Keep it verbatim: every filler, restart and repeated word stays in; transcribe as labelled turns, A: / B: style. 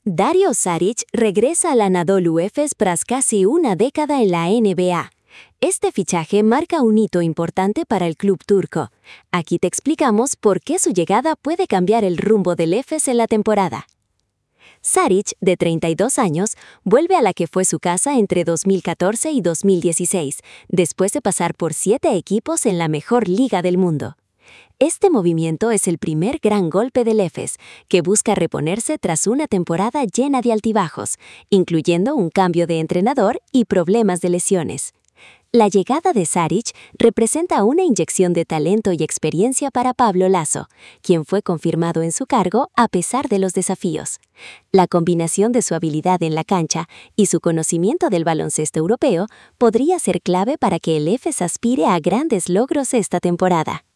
A: Dario Saric regresa al Anadolu Efes tras casi una década en la N B A. Este fichaje marca un hito importante para el club turco. Aquí te explicamos por qué su llegada puede cambiar el rumbo del Efes en la temporada. Saric, de treinta y dos años, vuelve a la que fue su casa entre dos mil catorce y dos mil dieciséis, después de pasar por siete equipos en la mejor liga del mundo. Este movimiento es el primer gran golpe del Efes, que busca reponerse tras una temporada llena de altibajos, incluyendo un cambio de entrenador y problemas de lesiones. La llegada de Saric representa una inyección de talento y experiencia para Pablo Laso, quien fue confirmado en su cargo a pesar de los desafíos. La combinación de su habilidad en la cancha y su conocimiento del baloncesto europeo podría ser clave para que el Efes aspire a grandes logros esta temporada.